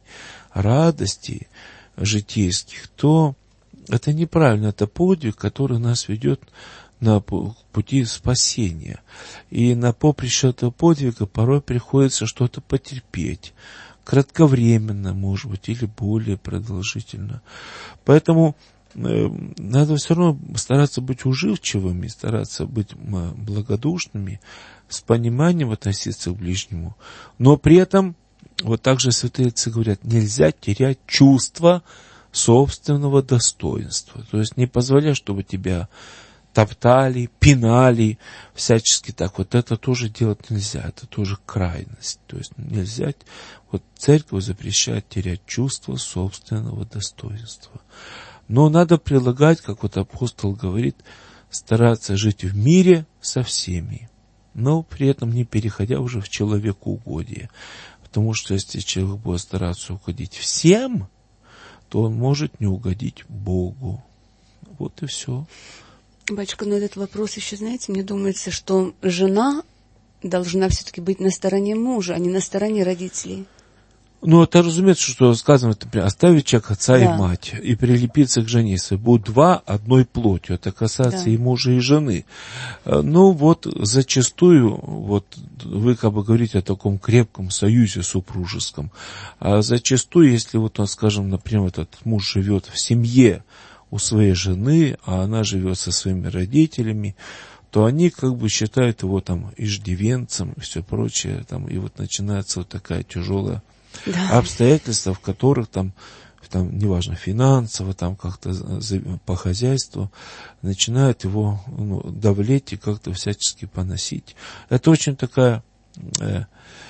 радостей житейских, то это неправильно, это подвиг, который нас ведет на пути спасения. И на поприще этого подвига порой приходится что-то потерпеть. Кратковременно, может быть, или более продолжительно. Поэтому э, надо все равно стараться быть уживчивыми, стараться быть благодушными, с пониманием относиться к ближнему. Но при этом, вот так же святые отцы говорят, нельзя терять чувство собственного достоинства. То есть не позволять, чтобы тебя топтали, пинали, всячески так. Вот это тоже делать нельзя, это тоже крайность. То есть нельзя, вот церковь запрещает терять чувство собственного достоинства. Но надо прилагать, как вот апостол говорит, стараться жить в мире со всеми, но при этом не переходя уже в человекоугодие. Потому что если человек будет стараться угодить всем, то он может не угодить Богу. Вот и все. Батюшка, но этот вопрос еще, знаете, мне думается, что жена должна все-таки быть на стороне мужа, а не на стороне родителей. Ну, это разумеется, что сказано, например, оставить человек отца да. и мать и прилепиться к жене. Будут два одной плотью. Это касается да. и мужа, и жены. Ну, вот зачастую, вот вы как бы говорите о таком крепком союзе супружеском, а зачастую, если вот, скажем, например, этот муж живет в семье у своей жены, а она живет со своими родителями, то они как бы считают его там иждивенцем и все прочее, там, и вот начинается вот такая тяжелая да. обстоятельства, в которых там, там, неважно, финансово, там как-то по хозяйству, начинают его ну, давлеть и как-то всячески поносить. Это очень такая э,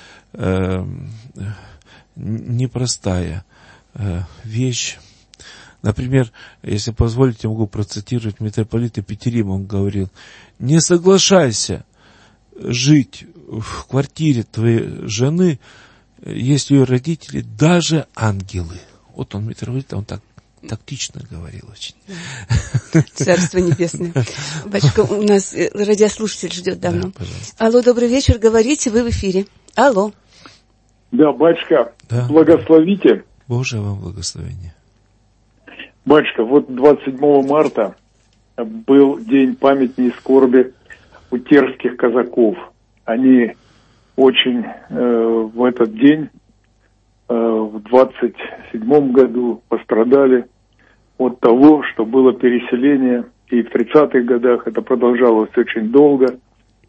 э, непростая э, вещь. Например, если позволите, могу процитировать митрополита Петерима, он говорил: не соглашайся жить в квартире твоей жены, если ее родители даже ангелы. Вот он, митрополит, он так тактично говорил очень. Царство небесное. Батюшка, у нас радиослушатель ждет давно. Да, пожалуйста. Алло, добрый вечер, говорите, вы в эфире. Алло. Да, батюшка, да. благословите. Божие вам благословение. Батюшка, вот двадцать седьмого марта был день памяти и скорби у терских казаков. Они очень э, в этот день, э, в двадцать седьмом году, пострадали от того, что было переселение, и в тридцатых годах это продолжалось очень долго,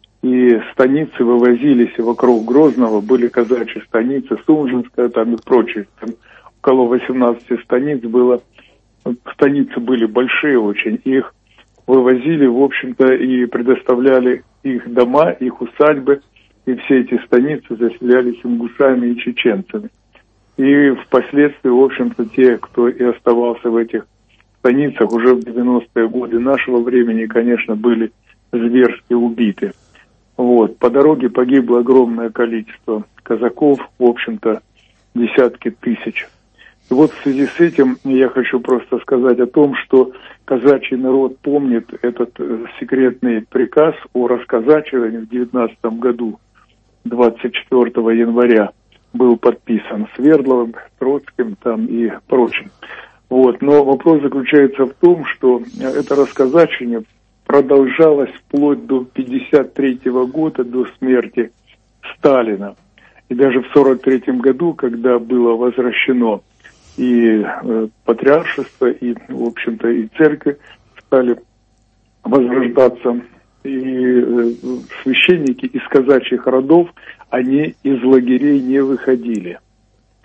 и станицы вывозились, и вокруг Грозного были казачьи станицы, Сунжинская там и прочие, там около восемнадцати станиц было. Станицы были большие очень, их вывозили, в общем-то, и предоставляли их дома, их усадьбы, и все эти станицы заселялись ингушами и чеченцами. И впоследствии, в общем-то, те, кто и оставался в этих станицах уже в девяностые годы нашего времени, конечно, были зверски убиты. Вот. По дороге погибло огромное количество казаков, в общем-то, десятки тысяч. И вот в связи с этим я хочу просто сказать о том, что казачий народ помнит этот э, секретный приказ о расказачивании в девятнадцатом году, двадцать четвёртого января, был подписан Свердловым, Троцким там и прочим. Вот. Но вопрос заключается в том, что это расказачивание продолжалось вплоть до пятьдесят третьего года, до смерти Сталина. И даже в сорок третьем году, когда было возвращено и э, патриаршество, и, в общем-то, и церковь стали возрождаться, и э, священники из казачьих родов, они из лагерей не выходили.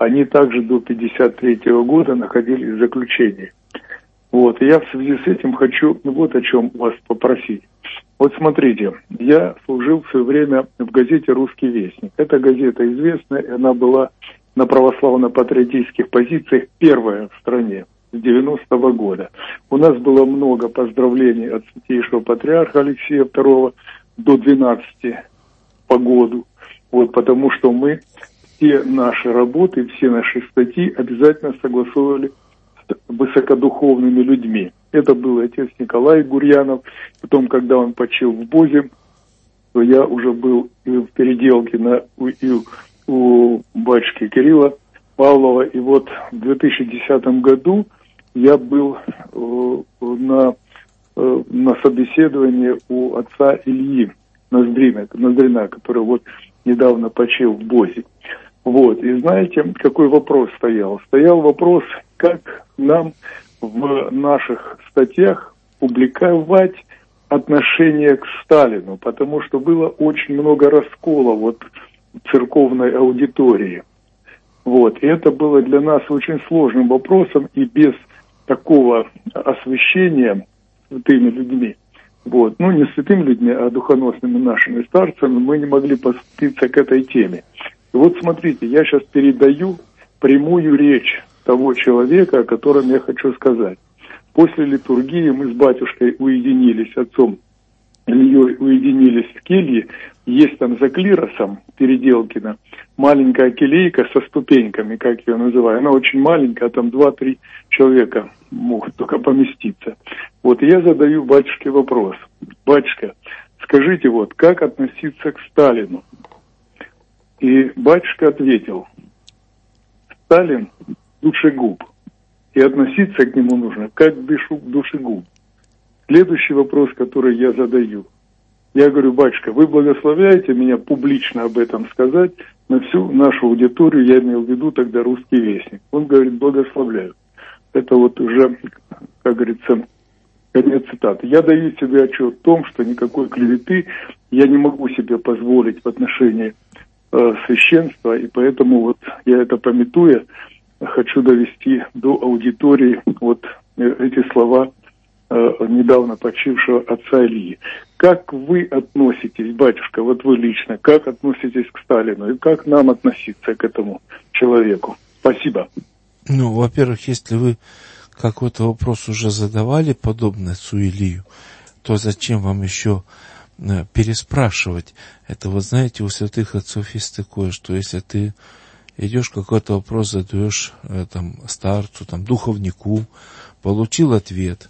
они также до пятьдесят третьего года находились в заключении. Вот, и я в связи с этим хочу вот о чем вас попросить. Вот смотрите, я служил в свое время в газете «Русский вестник». Эта газета известная, и она была на православно-патриотических позициях первая в стране с девяностого года. У нас было много поздравлений от святейшего патриарха Алексея второго до двенадцати по году. Вот, потому что мы все наши работы, все наши статьи обязательно согласовывали с высокодуховными людьми. Это был отец Николай Гурьянов. Потом, когда он почил в Бозе, то я уже был в переделке на, у, у батюшки Кирилла Павлова. И вот в две тысячи десятом году я был э, на, э, на собеседовании у отца Ильи Ноздрина, Ноздрина, который вот недавно почил в Бозе. Вот, и знаете, какой вопрос стоял? Стоял вопрос, как нам в наших статьях публиковать отношение к Сталину, потому что было очень много раскола вот в церковной аудитории. Вот, и это было для нас очень сложным вопросом, и без такого освящения святыми людьми, вот, ну не святыми людьми, а духоносными нашими старцами, мы не могли подступиться к этой теме. И вот смотрите, я сейчас передаю прямую речь того человека, о котором я хочу сказать. После литургии мы с батюшкой уединились, отцом Ильей уединились в келье. Есть там за клиросом Переделкино маленькая келейка со ступеньками, как ее называю. Она очень маленькая, там два-три человека могут только поместиться. Вот и я задаю батюшке вопрос. Батюшка, скажите, вот как относиться к Сталину? И батюшка ответил: Сталин душегуб, и относиться к нему нужно как к душегуб. Следующий вопрос, который я задаю. Я говорю: батюшка, вы благословляете меня публично об этом сказать на всю нашу аудиторию, я имел в виду тогда «Русский вестник». Он говорит: благословляю. Это вот уже, как говорится, конец цитаты. Я даю себе отчет в том, что никакой клеветы я не могу себе позволить в отношении э, священства, и поэтому вот я это памятуя, хочу довести до аудитории вот эти слова э, недавно почившего отца Ильи. Как вы относитесь, батюшка, вот вы лично, как относитесь к Сталину и как нам относиться к этому человеку? Спасибо. Ну, во-первых, если вы какой-то вопрос уже задавали, подобный отцу Илью, то зачем вам еще э, переспрашивать? Это, вот знаете, у святых отцов есть такое, что если ты идешь какой-то вопрос, задаешь э, там, старцу, там, духовнику, получил ответ,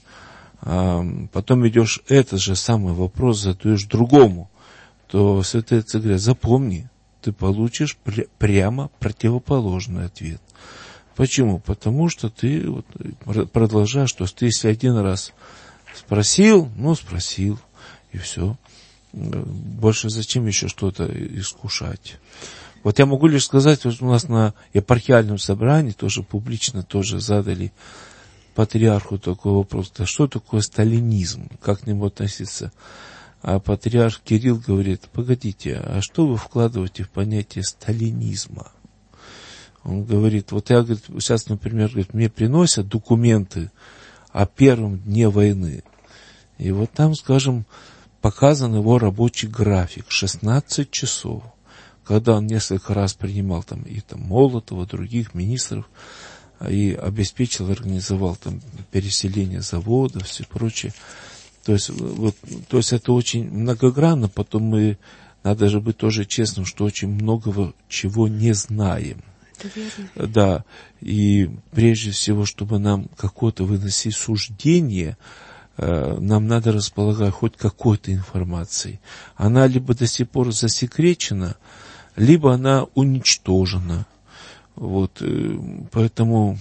а потом идешь этот же самый вопрос, задаешь другому, то святые отцы говорят: запомни, ты получишь пр- прямо противоположный ответ. Почему? Потому что ты вот продолжаешь, то есть ты если один раз спросил, ну спросил, и все. Больше зачем еще что-то искушать? Вот я могу лишь сказать, вот у нас на епархиальном собрании тоже публично тоже задали патриарху такой вопрос: да что такое сталинизм, как к нему относиться? А патриарх Кирилл говорит: погодите, а что вы вкладываете в понятие сталинизма? Он говорит: вот я, говорит, сейчас, например, говорит, мне приносят документы о первом дне войны, и вот там, скажем, показан его рабочий график, шестнадцать часов, когда он несколько раз принимал там и там Молотова, других министров, и обеспечил, организовал там переселение заводов, все прочее. То есть, вот, то есть это очень многогранно, потом мы, надо же быть тоже честным, что очень многого чего не знаем. Да, и прежде всего, чтобы нам какое-то выносить суждение, э, нам надо располагать хоть какой-то информацией. Она либо до сих пор засекречена, либо она уничтожена. Вот, э, поэтому,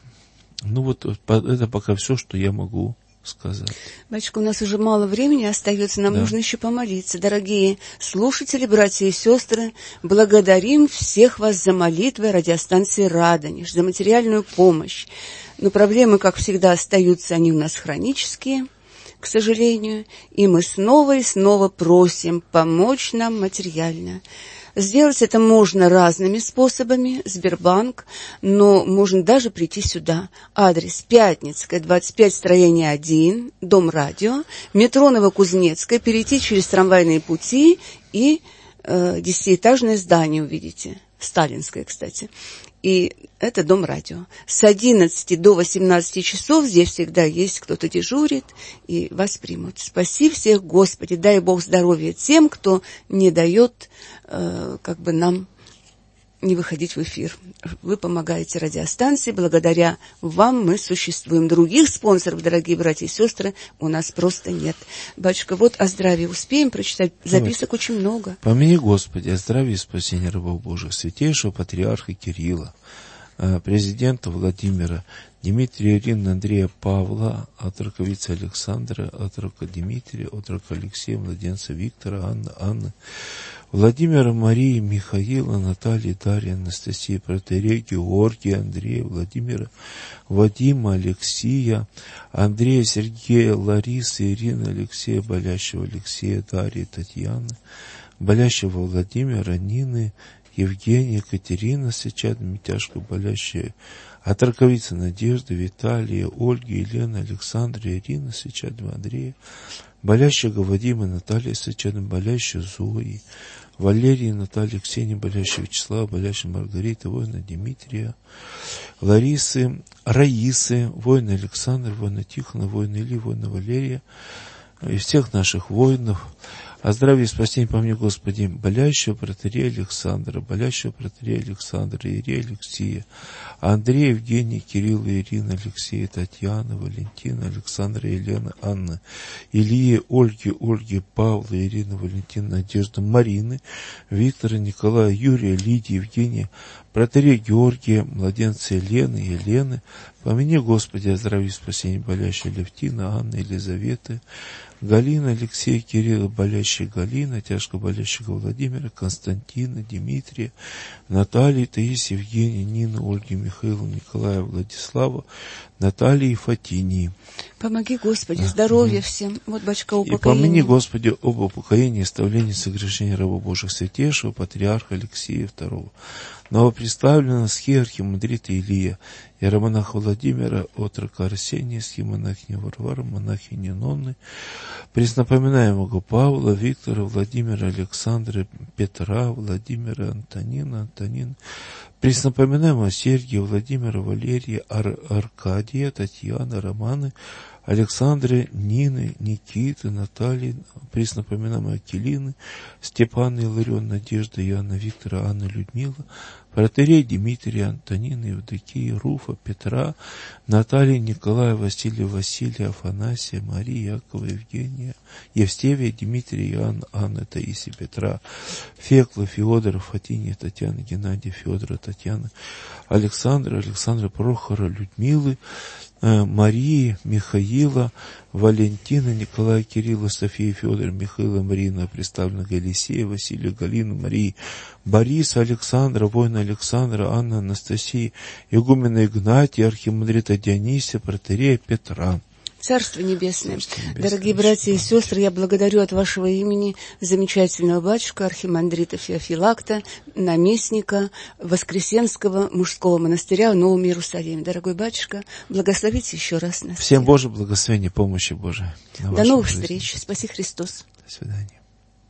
ну вот, это пока все, что я могу сказать. Батюшка, у нас уже мало времени остается, нам да. нужно еще помолиться. Дорогие слушатели, братья и сестры, благодарим всех вас за молитвы радиостанции «Радонеж», за материальную помощь. Но проблемы, как всегда, остаются, они у нас хронические, к сожалению, и мы снова и снова просим помочь нам материально. Сделать это можно разными способами, Сбербанк, но можно даже прийти сюда. Адрес Пятницкая, двадцать пять, строение один, Дом радио, метро Новокузнецкая, перейти через трамвайные пути и э, десятиэтажное здание увидите. Сталинское, кстати. И это Дом радио. С одиннадцати до восемнадцати часов здесь всегда есть кто-то дежурит, и вас примут. Спаси всех, Господи, дай Бог здоровья тем, кто не дает э, как бы нам не выходить в эфир. Вы помогаете радиостанции, благодаря вам мы существуем. Других спонсоров, дорогие братья и сестры, у нас просто нет. Батюшка, вот о здравии успеем прочитать, записок Давайте. Очень много. Помяни, Господи, о здравии и спасении рабов Божьих, святейшего патриарха Кирилла, президента Владимира, Дмитрия, Ирины, Андрея, Павла, отроковицы Александра, отрока Дмитрия, отрока Алексея, младенца Виктора, Анны, Анны, Владимира, Марии, Михаила, Натальи, Дарьи, Анастасии, протоиерея Георгия, Андрея, Владимира, Вадима, Алексея, Андрея, Сергея, Ларисы, Ирины, Алексея, болящего Алексея, Дарьи, Татьяны, болящего Владимира, Нины, Евгения, Екатерина, сечадами тяжко болящая, отроковица Надежды, Виталия, Ольги, Елена, Александра, Ирина, сечадами Андрея, болящего Вадима, Наталья, сечадами болящая Зои, Валерия, Наталья, Ксения, болящая Вячеслава, болящая Маргарита, воина Дмитрия, Ларисы, Раисы, воина Александра, воина Тихона, воина Ильи, воина Валерия, и всех наших воинов. О здравии и спасении помни, Господи, болящего протоиерея Александра, болящего протоиерея Александра, Иерея Алексея, Андрея, Евгения, Кирилла, Ирина, Алексея, Татьяна, Валентина, Александра, Елена, Анна, Ильи, Ольги, Ольги, Павла, Ирины, Валентина, Надежда, Марины, Виктора, Николая, Юрия, Лидии, Евгения, протоиерея Георгия, младенца Елены, Елены, помяни, Господи, о здравии и спасении болящей Левтина, Анны, Елизаветы, Галина, Алексея, Кирилла, болящая Галина, тяжко болящего Владимира, Константина, Дмитрия, Натальи, Таисии, Евгения, Нины, Ольги, Михаила, Николая, Владислава, Натальи и Фатинии. Помоги, Господи, здоровья всем. Вот, батюшка, упокоение. И помяни, Господи, об упокоении и оставлении согрешений рабов Божьих, святейшего патриарха Алексея второго, новоприставленного схиархимандрита Илия, иеромонаха Владимира, отрока Арсения, схимонахини Варвара, монахини Нонны, преснопоминаемого Павла, Виктора, Владимира, Александра, Петра, Владимира, Антонина, Антонина, преснопоминаемого Сергия, Владимира, Валерия, Ар- Аркадия, Татьяны, Романы, Александры, Нины, Никиты, Натальи, преснопоминаемой Акелины, Степана, Иларион, Надежда, Иоанна, Виктора, Анна, Людмила, протоиерея Дмитрия, Антонина, Евдокии, Руфа, Петра, Натальи, Николая, Василия, Василия, Афанасия, Марии, Якова, Евгения, Евстевия, Дмитрия, Иоанна, Анны, Таисия, Петра, Фекла, Феодора, Фатиния, Татьяна, Геннадия, Федора, Татьяна, Александра, Александра, Прохора, Людмилы, Марии, Михаила, Валентина, Николая, Кирилла, Софии, Федора, Михаила, Марина, представленных Елисея, Василия, Галину, Марии, Бориса, Александра, воина Александра, Анна, Анастасии, игумена Игнатия, архимандрита Дионисия, протоиерея Петра. Царство Небесное. Царство Небесное. Дорогие братья и сестры, я благодарю от вашего имени замечательного батюшка, архимандрита Феофилакта, наместника Воскресенского мужского монастыря в Новом Иерусалиме. Дорогой батюшка, благословите еще раз нас. Всем Божье благословение, помощи Божией. До новых жизни. Встреч. Спаси Христос. До свидания.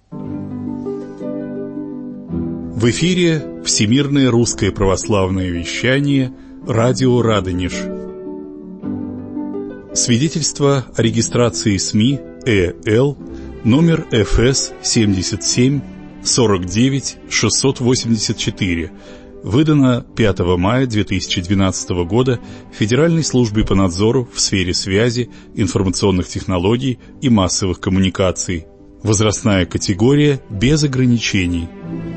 В эфире Всемирное русское православное вещание, радио Радонеж. Свидетельство о регистрации СМИ ЭЛ номер эф эс семьдесят семь сорок девять шестьсот восемьдесят четыре, выдано пятого мая две тысячи двенадцатого года Федеральной службой по надзору в сфере связи, информационных технологий и массовых коммуникаций. Возрастная категория без ограничений.